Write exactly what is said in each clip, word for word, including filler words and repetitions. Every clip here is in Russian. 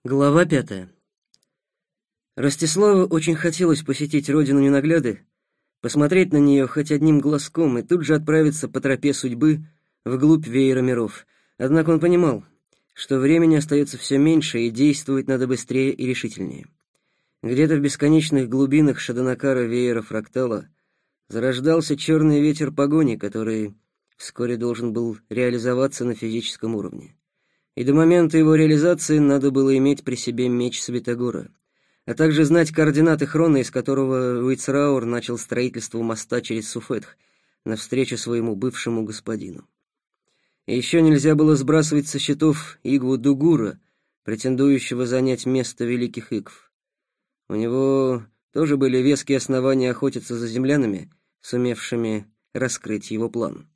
Глава пятая. Ростиславу очень хотелось посетить родину ненагляды, посмотреть на нее хоть одним глазком и тут же отправиться по тропе судьбы вглубь веера миров. Однако он понимал, что времени остается все меньше, и действовать надо быстрее и решительнее. Где-то в бесконечных глубинах Шаданакара веера фрактала зарождался черный ветер погони, который вскоре должен был реализоваться на физическом уровне. И до момента его реализации надо было иметь при себе меч Святогора, а также знать координаты Хрона, из которого Уицраур начал строительство моста через Суфетх навстречу своему бывшему господину. И еще нельзя было сбрасывать со счетов Игву Дугура, претендующего занять место великих Игв. У него тоже были веские основания охотиться за землянами, сумевшими раскрыть его план.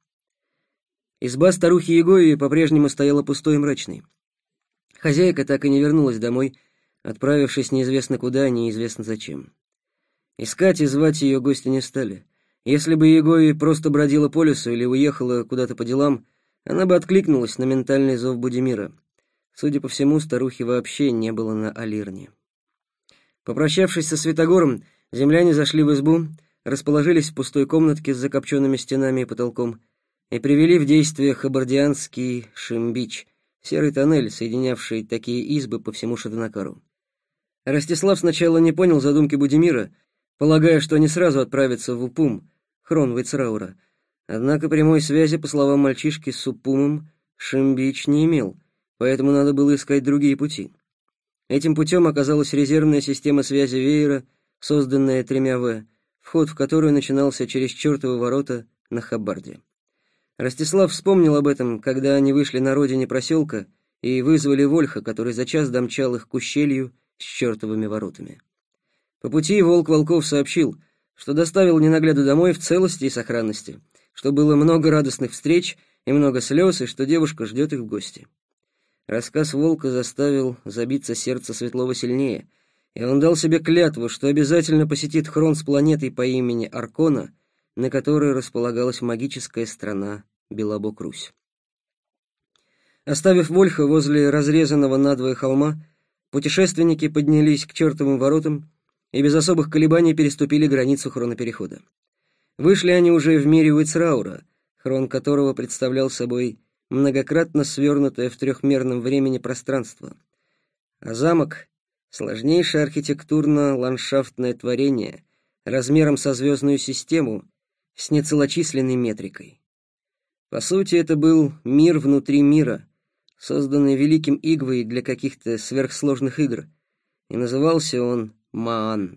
Изба старухи Егои по-прежнему стояла пустой и мрачной. Хозяйка так и не вернулась домой, отправившись неизвестно куда, неизвестно зачем. Искать и звать ее гости не стали. Если бы Егои просто бродила по лесу или уехала куда-то по делам, она бы откликнулась на ментальный зов Будимира. Судя по всему, старухи вообще не было на Алирне. Попрощавшись со Святогором, земляне зашли в избу, расположились в пустой комнатке с закопченными стенами и потолком и привели в действие хабардианский Шимбич, серый тоннель, соединявший такие избы по всему Шаданакару. Ростислав сначала не понял задумки Будимира, полагая, что они сразу отправятся в Упум, Хрон Уицраура. Однако прямой связи, по словам мальчишки, с Упумом Шимбич не имел, поэтому надо было искать другие пути. Этим путем оказалась резервная система связи веера, созданная тремя В, вход в которую начинался через чертовы ворота на Хабарде. Ростислав вспомнил об этом, когда они вышли на родине проселка и вызвали Вольха, который за час домчал их к ущелью с чертовыми воротами. По пути Волк Волков сообщил, что доставил ненагляду домой в целости и сохранности, что было много радостных встреч и много слез, и что девушка ждет их в гости. Рассказ Волка заставил забиться сердце Светлова сильнее, и он дал себе клятву, что обязательно посетит Хрон с планетой по имени Аркона, на которой располагалась магическая страна Белобок-Русь. Оставив Вольха возле разрезанного надвое холма, путешественники поднялись к чертовым воротам и без особых колебаний переступили границу хроноперехода. Вышли они уже в мире Уицраура, хрон которого представлял собой многократно свернутое в трехмерном времени пространство, а замок — сложнейшее архитектурно-ландшафтное творение размером со звездную систему с нецелочисленной метрикой. По сути, это был мир внутри мира, созданный великим Игвой для каких-то сверхсложных игр, и назывался он Маан.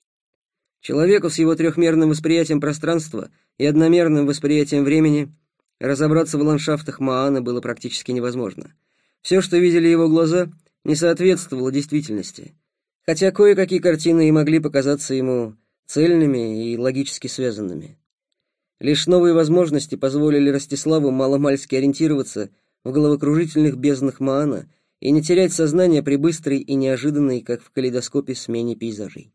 Человеку с его трехмерным восприятием пространства и одномерным восприятием времени разобраться в ландшафтах Маана было практически невозможно. Все, что видели его глаза, не соответствовало действительности, хотя кое-какие картины и могли показаться ему цельными и логически связанными. Лишь новые возможности позволили Ростиславу маломальски ориентироваться в головокружительных безднах Маана и не терять сознание при быстрой и неожиданной, как в калейдоскопе, смене пейзажей.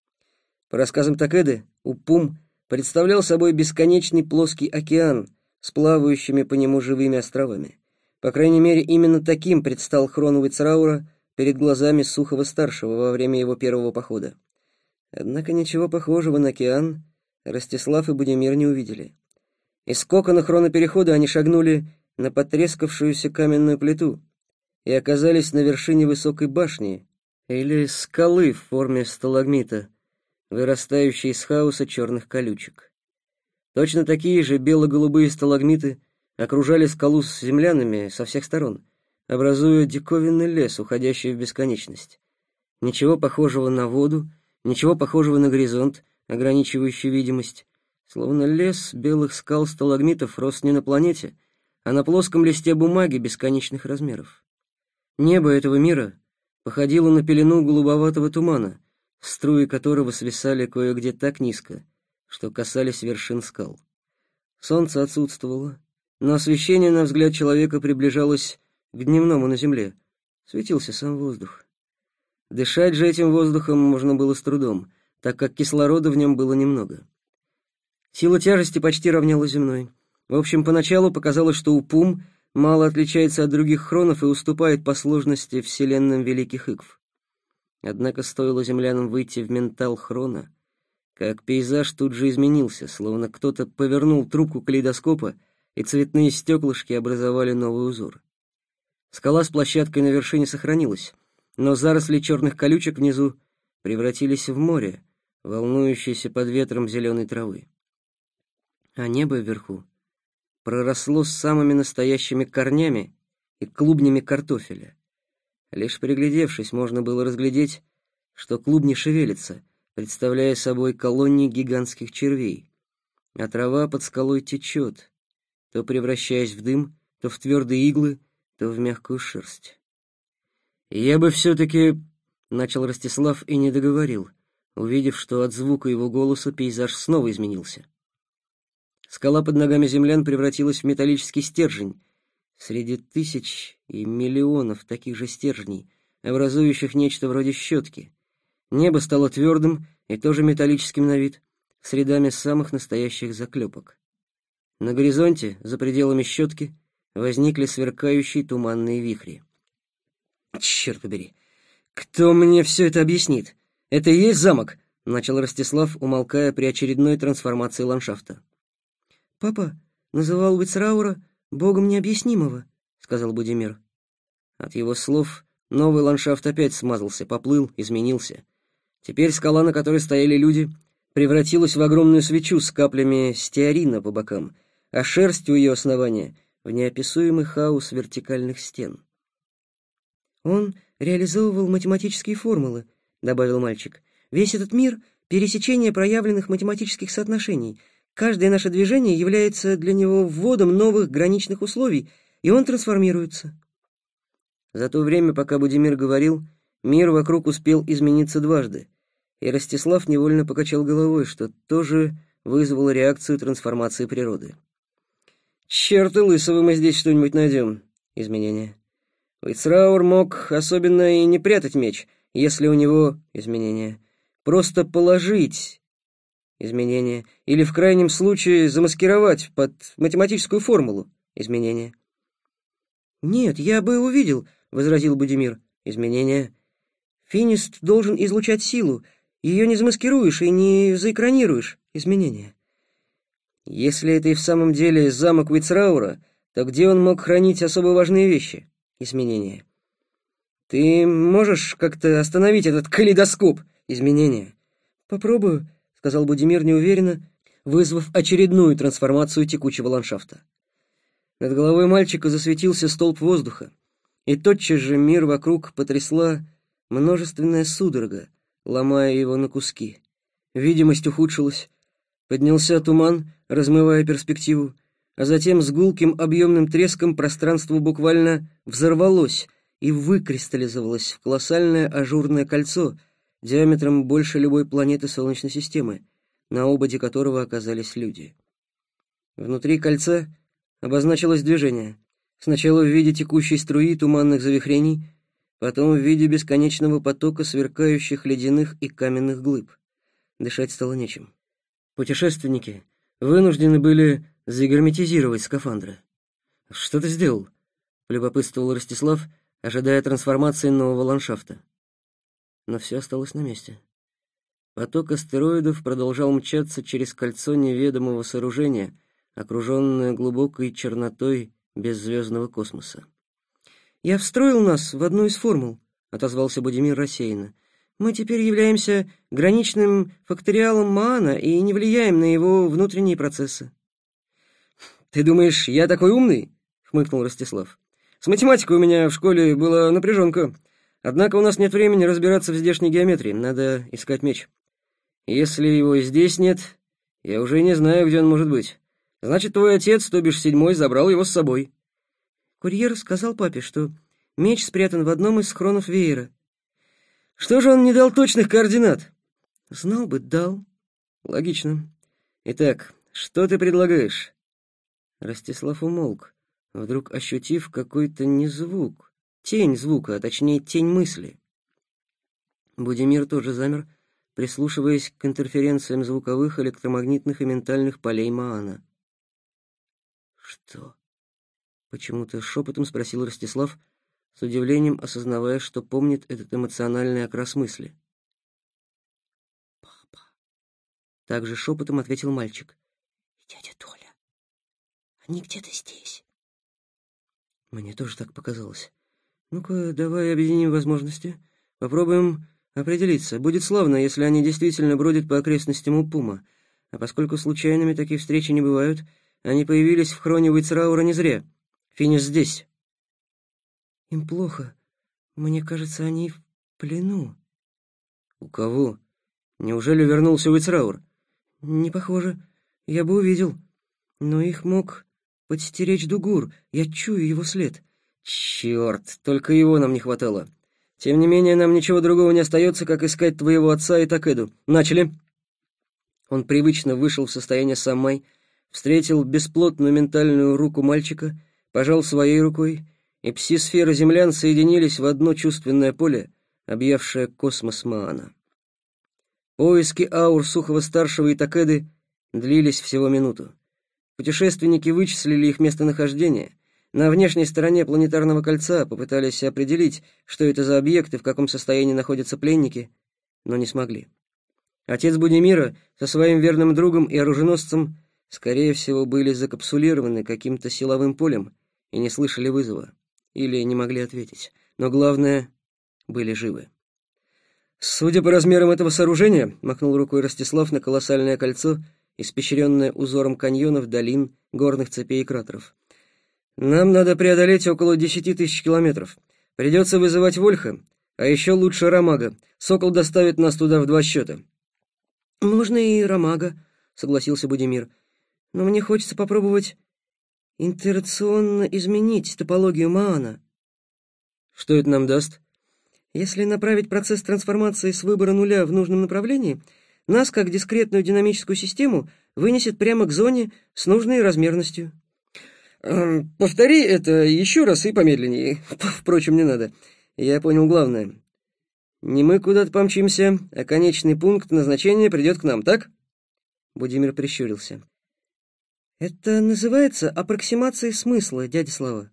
По рассказам Такеды, Упум представлял собой бесконечный плоский океан с плавающими по нему живыми островами. По крайней мере, именно таким предстал Хрон Уицраура перед глазами Сухого-старшего во время его первого похода. Однако ничего похожего на океан Ростислав и Будимир не увидели. Из кокона хроноперехода они шагнули на потрескавшуюся каменную плиту и оказались на вершине высокой башни или скалы в форме сталагмита, вырастающей из хаоса черных колючек. Точно такие же бело-голубые сталагмиты окружали скалу с землянами со всех сторон, образуя диковинный лес, уходящий в бесконечность. Ничего похожего на воду, ничего похожего на горизонт, ограничивающий видимость. Словно лес белых скал-сталагмитов рос не на планете, а на плоском листе бумаги бесконечных размеров. Небо этого мира походило на пелену голубоватого тумана, струи которого свисали кое-где так низко, что касались вершин скал. Солнце отсутствовало, но освещение, на взгляд человека, приближалось к дневному на земле. Светился сам воздух. Дышать же этим воздухом можно было с трудом, так как кислорода в нем было немного. Сила тяжести почти равняла земной. В общем, поначалу показалось, что Упум мало отличается от других хронов и уступает по сложности вселенным великих Икв. Однако стоило землянам выйти в ментал хрона, как пейзаж тут же изменился, словно кто-то повернул трубку калейдоскопа, и цветные стеклышки образовали новый узор. Скала с площадкой на вершине сохранилась, но заросли черных колючек внизу превратились в море, волнующееся под ветром зеленой травы. А небо вверху проросло с самыми настоящими корнями и клубнями картофеля. Лишь приглядевшись, можно было разглядеть, что клубни шевелятся, представляя собой колонии гигантских червей, а трава под скалой течет, то превращаясь в дым, то в твердые иглы, то в мягкую шерсть. «Я бы все-таки...» — начал Ростислав и не договорил, увидев, что от звука его голоса пейзаж снова изменился. Скала под ногами землян превратилась в металлический стержень. Среди тысяч и миллионов таких же стержней, образующих нечто вроде щетки, небо стало твердым и тоже металлическим на вид, с рядами самых настоящих заклепок. На горизонте, за пределами щетки, возникли сверкающие туманные вихри. «Черт побери! Кто мне все это объяснит? Это и есть замок?» — начал Ростислав, умолкая при очередной трансформации ландшафта. «Папа называл Вицраура богом необъяснимого», — сказал Будимир. От его слов новый ландшафт опять смазался, поплыл, изменился. Теперь скала, на которой стояли люди, превратилась в огромную свечу с каплями стеарина по бокам, а шерсть у ее основания — в неописуемый хаос вертикальных стен. «Он реализовывал математические формулы», — добавил мальчик. «Весь этот мир — пересечение проявленных математических соотношений. Каждое наше движение является для него вводом новых граничных условий, и он трансформируется». За то время, пока Будимир говорил, мир вокруг успел измениться дважды, и Ростислав невольно покачал головой, что тоже вызвало реакцию трансформации природы. «Черт лысого, мы здесь что-нибудь найдем. Изменения. Вицраур мог особенно и не прятать меч, если у него изменения. Просто положить изменения, или в крайнем случае замаскировать под математическую формулу изменения». «Нет, я бы увидел», — возразил Будимир. «Изменения. Финист должен излучать силу. Ее не замаскируешь и не заэкранируешь. Изменения». «Если это и в самом деле замок Вицраура, то где он мог хранить особо важные вещи? Изменения. Ты можешь как-то остановить этот калейдоскоп? Изменения». «Попробую», — сказал Будимир неуверенно, вызвав очередную трансформацию текучего ландшафта. Над головой мальчика засветился столб воздуха, и тотчас же мир вокруг потрясла множественная судорога, ломая его на куски. Видимость ухудшилась, поднялся туман, размывая перспективу, а затем с гулким объемным треском пространство буквально взорвалось и выкристаллизовалось в колоссальное ажурное кольцо диаметром больше любой планеты Солнечной системы, на ободе которого оказались люди. Внутри кольца обозначилось движение, сначала в виде текущей струи туманных завихрений, потом в виде бесконечного потока сверкающих ледяных и каменных глыб. Дышать стало нечем. Путешественники вынуждены были загерметизировать скафандры. «Что ты сделал?» — полюбопытствовал Ростислав, ожидая трансформации нового ландшафта. Но все осталось на месте. Поток астероидов продолжал мчаться через кольцо неведомого сооружения, окруженное глубокой чернотой беззвездного космоса. «Я встроил нас в одну из формул», — отозвался Будимир рассеянно. «Мы теперь являемся граничным факториалом Маана и не влияем на его внутренние процессы». «Ты думаешь, я такой умный?» — хмыкнул Ростислав. «С математикой у меня в школе была напряженка. Однако у нас нет времени разбираться в здешней геометрии. Надо искать меч. Если его и здесь нет, я уже не знаю, где он может быть. Значит, твой отец, то бишь седьмой, забрал его с собой». «Курьер сказал папе, что меч спрятан в одном из хронов веера». «Что же он не дал точных координат?» «Знал бы, дал». «Логично. Итак, что ты предлагаешь?» Ростислав умолк, вдруг ощутив какой-то незвук, тень звука, а точнее тень мысли. Будимир тоже замер, прислушиваясь к интерференциям звуковых, электромагнитных и ментальных полей Маана. «Что? Почему-то шепотом спросил Ростислав, с удивлением осознавая, что помнит этот эмоциональный окрас мысли. «Папа», — также шепотом ответил мальчик. «И дядя Толя. Они где-то здесь». Мне тоже так показалось. Ну-ка, давай объединим возможности. Попробуем определиться. Будет славно, если они действительно бродят по окрестностям Упума. А поскольку случайными такие встречи не бывают, они появились в хроне Уицраура не зря. Финис здесь. Им плохо. Мне кажется, они в плену. У кого? Неужели вернулся Уицраур? Не похоже. Я бы увидел. Но их мог подстеречь Дугур. Я чую его след. Черт, только его нам не хватало. Тем не менее, нам ничего другого не остается, как искать твоего отца и Такеду. Начали. Он привычно вышел в состояние саммай, встретил бесплотную ментальную руку мальчика, пожал своей рукой, и пси-сферы землян соединились в одно чувственное поле, объявшее космос Маана. Поиски аур Сухого-старшего и Такеды длились всего минуту. Путешественники вычислили их местонахождение. На внешней стороне планетарного кольца попытались определить, что это за объекты, в каком состоянии находятся пленники, но не смогли. Отец Будимира со своим верным другом и оруженосцем, скорее всего, были закапсулированы каким-то силовым полем и не слышали вызова, или не могли ответить, но главное, были живы. «Судя по размерам этого сооружения», — махнул рукой Ростислав на колоссальное кольцо, испещренное узором каньонов, долин, горных цепей и кратеров, «нам надо преодолеть около десяти тысяч километров. Придется вызывать Вольха, а еще лучше Ромага. Сокол доставит нас туда в два счета». «Можно и Ромага», — согласился Будимир. «Но мне хочется попробовать интерационно изменить топологию Маана». «Что это нам даст?» «Если направить процесс трансформации с выбора нуля в нужном направлении, нас, как дискретную динамическую систему, вынесет прямо к зоне с нужной размерностью». Эм, «Повтори это еще раз и помедленнее. Впрочем, не надо. Я понял главное. Не мы куда-то помчимся, а конечный пункт назначения придет к нам, так?» Будимир прищурился. «Это называется аппроксимацией смысла, дядя Слава».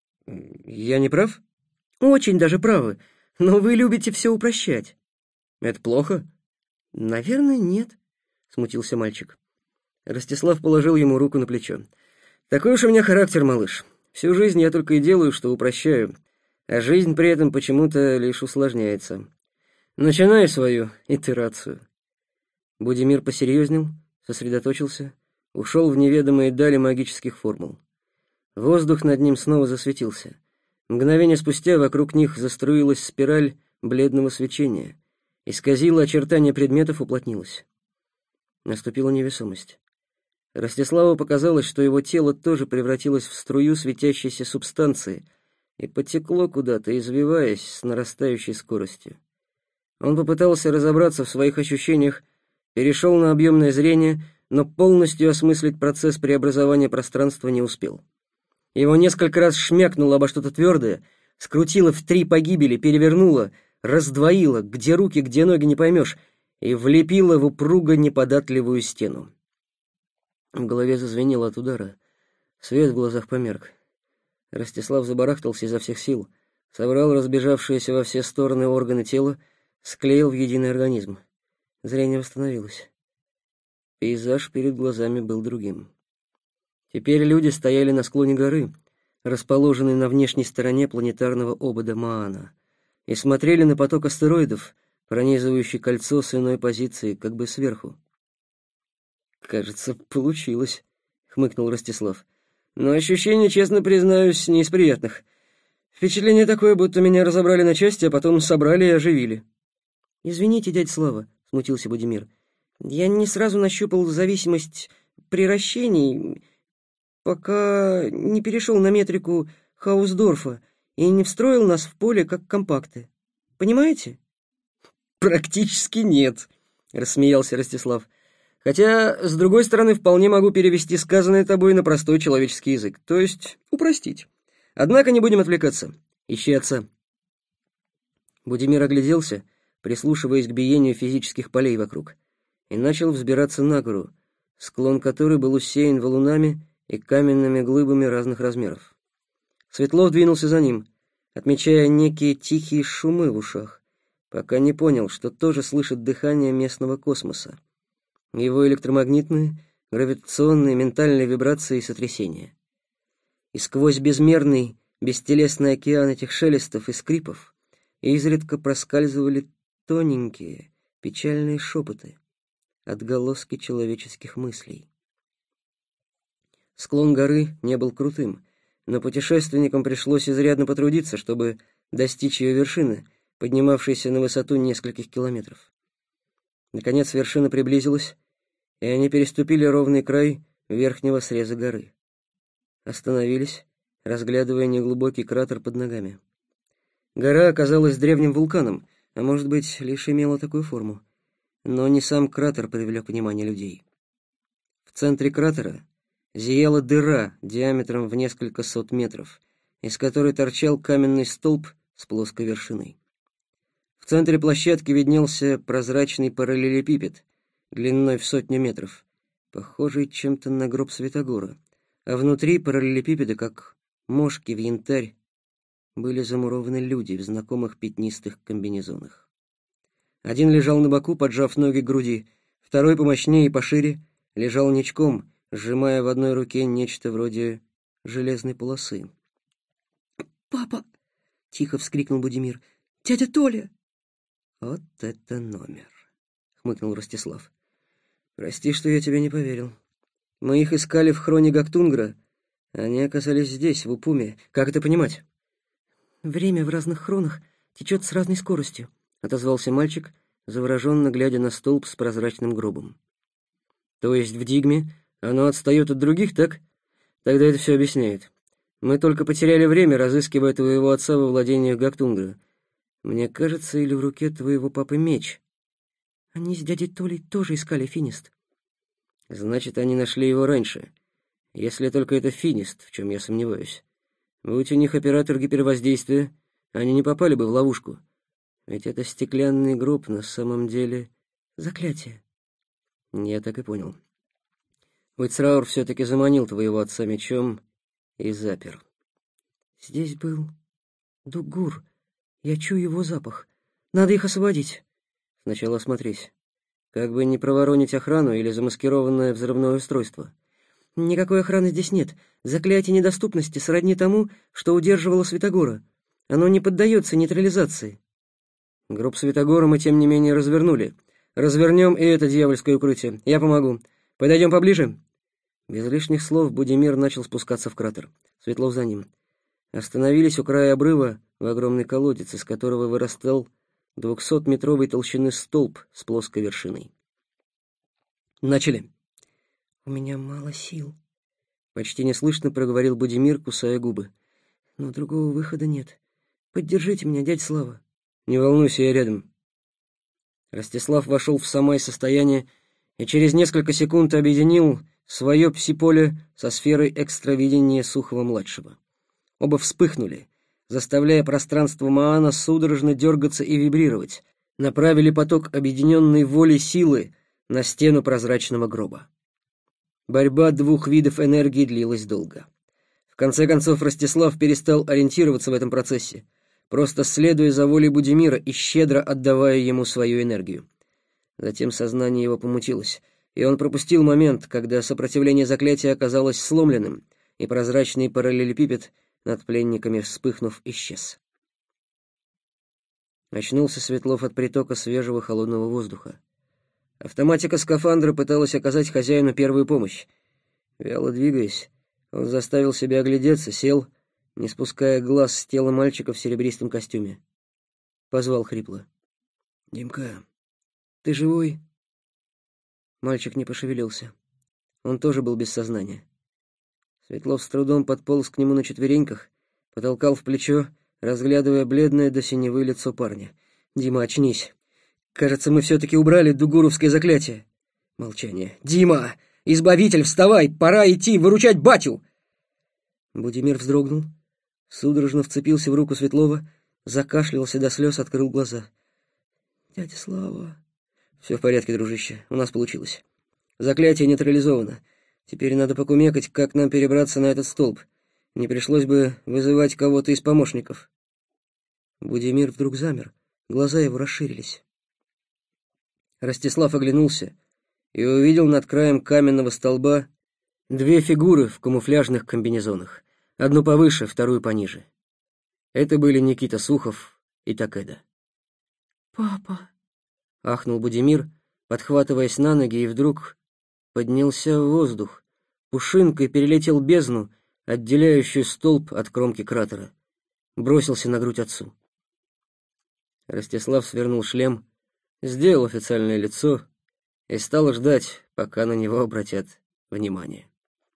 «Я не прав?» «Очень даже правы, но вы любите все упрощать». «Это плохо?» «Наверное, нет», — смутился мальчик. Ростислав положил ему руку на плечо. «Такой уж у меня характер, малыш. Всю жизнь я только и делаю, что упрощаю, а жизнь при этом почему-то лишь усложняется. Начинай свою итерацию». Будимир посерьезнел, сосредоточился, ушел в неведомые дали магических формул. Воздух над ним снова засветился. Мгновение спустя вокруг них заструилась спираль бледного свечения, исказила очертания предметов, уплотнилась. Наступила невесомость. Ростиславу показалось, что его тело тоже превратилось в струю светящейся субстанции и потекло куда-то, извиваясь с нарастающей скоростью. Он попытался разобраться в своих ощущениях, перешел на объемное зрение, но полностью осмыслить процесс преобразования пространства не успел. Его несколько раз шмякнуло обо что-то твердое, скрутило в три погибели, перевернуло, раздвоило, где руки, где ноги не поймешь, и влепило в упруго неподатливую стену. В голове зазвенело от удара. Свет в глазах померк. Ростислав забарахтался изо всех сил, собрал разбежавшиеся во все стороны органы тела, склеил в единый организм. Зрение восстановилось. Пейзаж перед глазами был другим. Теперь люди стояли на склоне горы, расположенной на внешней стороне планетарного обода Маана, и смотрели на поток астероидов, пронизывающий кольцо с иной позиции, как бы сверху. «Кажется, получилось», — хмыкнул Ростислав. «Но ощущение, честно признаюсь, не из приятных. Впечатление такое, будто меня разобрали на части, а потом собрали и оживили». «Извините, дядя Слава», — смутился Будимир. «Я не сразу нащупал зависимость приращений, пока не перешел на метрику Хаусдорфа и не встроил нас в поле как компакты. Понимаете?» «Практически нет», — рассмеялся Ростислав. «Хотя, с другой стороны, вполне могу перевести сказанное тобой на простой человеческий язык, то есть упростить. Однако не будем отвлекаться. Ищи отца». Будимир огляделся, прислушиваясь к биению физических полей вокруг, и начал взбираться на гору, склон которой был усеян валунами и каменными глыбами разных размеров. Светлов двинулся за ним, отмечая некие тихие шумы в ушах, пока не понял, что тоже слышит дыхание местного космоса, его электромагнитные, гравитационные, ментальные вибрации и сотрясения. И сквозь безмерный, бестелесный океан этих шелестов и скрипов изредка проскальзывали тоненькие, печальные шепоты, отголоски человеческих мыслей. Склон горы не был крутым, но путешественникам пришлось изрядно потрудиться, чтобы достичь ее вершины, поднимавшейся на высоту нескольких километров. Наконец вершина приблизилась, и они переступили ровный край верхнего среза горы. Остановились, разглядывая неглубокий кратер под ногами. Гора оказалась древним вулканом, а может быть, лишь имела такую форму. Но не сам кратер привлек внимание людей. В центре кратера зияла дыра диаметром в несколько сот метров, из которой торчал каменный столб с плоской вершиной. В центре площадки виднелся прозрачный параллелепипед длиной в сотню метров, похожий чем-то на гроб Святогора, а внутри параллелепипеда, как мошки в янтарь, были замурованы люди в знакомых пятнистых комбинезонах. Один лежал на боку, поджав ноги к груди, второй помощнее и пошире лежал ничком, сжимая в одной руке нечто вроде железной полосы. «Папа!» — тихо вскрикнул Будимир. «Дядя Толя!» «Вот это номер!» — хмыкнул Ростислав. «Прости, что я тебе не поверил. Мы их искали в хроне Гактунгра. Они оказались здесь, в Упуме. Как это понимать?» «Время в разных хронах течет с разной скоростью», — отозвался мальчик, завороженно глядя на столб с прозрачным гробом. «То есть в Дигме оно отстает от других, так? Тогда это все объясняет. Мы только потеряли время, разыскивая твоего отца во владениях Гактунгра. Мне кажется, или в руке твоего папы меч?» «Они с дядей Толей тоже искали финист». «Значит, они нашли его раньше. Если только это финист, в чем я сомневаюсь. Будь у них оператор гипервоздействия, они не попали бы в ловушку. Ведь это стеклянный гроб на самом деле заклятие». «Я так и понял. Уитсраур все-таки заманил твоего отца мечом и запер». «Здесь был Дугур. Я чую его запах. Надо их освободить». «Сначала осмотрись. Как бы не проворонить охрану или замаскированное взрывное устройство». «Никакой охраны здесь нет. Заклятие недоступности сродни тому, что удерживало Святогора. Оно не поддается нейтрализации». «Гроб Святогора мы, тем не менее, развернули. Развернем и это дьявольское укрытие. Я помогу. Подойдем поближе». Без лишних слов Будимир начал спускаться в кратер. Светлов за ним. Остановились у края обрыва в огромный колодец, из которого вырастал двухсотметровой толщины столб с плоской вершиной. «Начали». «У меня мало сил», — почти неслышно проговорил Будимир, кусая губы. «Но другого выхода нет. Поддержите меня, дядя Слава». «Не волнуйся, я рядом». Ростислав вошел в самое состояние и через несколько секунд объединил свое псиполе со сферой экстравидения Сухова-младшего. Оба вспыхнули, заставляя пространство Маана судорожно дергаться и вибрировать, направили поток объединенной воли силы на стену прозрачного гроба. Борьба двух видов энергии длилась долго. В конце концов Ростислав перестал ориентироваться в этом процессе, просто следуя за волей Будимира и щедро отдавая ему свою энергию. Затем сознание его помутилось, и он пропустил момент, когда сопротивление заклятия оказалось сломленным, и прозрачный параллелепипед над пленниками, вспыхнув, исчез. Очнулся Светлов от притока свежего холодного воздуха. Автоматика скафандра пыталась оказать хозяину первую помощь. Вяло двигаясь, он заставил себя оглядеться, сел, не спуская глаз с тела мальчика в серебристом костюме. Позвал хрипло: «Димка, ты живой?» Мальчик не пошевелился. Он тоже был без сознания. Светлов с трудом подполз к нему на четвереньках, потолкал в плечо, разглядывая бледное до синевы лицо парня. «Дима, очнись. Кажется, мы все-таки убрали дугуровское заклятие». Молчание. «Дима! Избавитель, вставай! Пора идти выручать батю!» Будимир вздрогнул, судорожно вцепился в руку Светлова, закашлялся до слез, открыл глаза. «Дядя Слава...» «Все в порядке, дружище, у нас получилось. Заклятие нейтрализовано. Теперь надо покумекать, как нам перебраться на этот столб. Не пришлось бы вызывать кого-то из помощников. Будимир вдруг замер, глаза его расширились. Ростислав оглянулся и увидел над краем каменного столба две фигуры в камуфляжных комбинезонах, одну повыше, вторую пониже. Это были Никита Сухов и Такеда. «Папа!» — ахнул Будимир, подхватываясь на ноги, и вдруг поднялся в воздух, пушинкой перелетел бездну, отделяющую столб от кромки кратера, бросился на грудь отцу. Ростислав свернул шлем, сделал официальное лицо и стал ждать, пока на него обратят внимание.